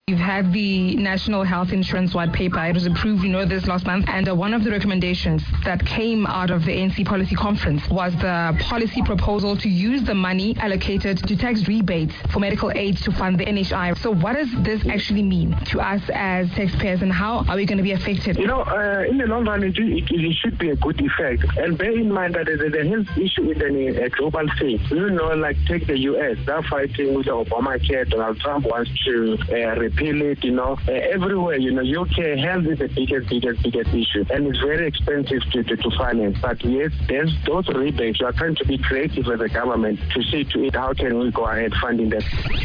You've had the National Health Insurance White Paper. It was approved, this last month. And one of the recommendations that came out of the ANC policy conference was the policy proposal to use the money allocated to tax rebates for medical aid to fund the NHI. So what does this actually mean to us as taxpayers, and how are we going to be affected? In the long run, it should be a good effect. And bear in mind that the health issue is a global thing. Like take the US, they're fighting with the Obamacare. Donald Trump wants to repeal it. Everywhere, UK health is the biggest issue, and it's very expensive to finance. But yes, there's those rebates. We are trying to be creative as a government to see to it how can we go ahead funding that.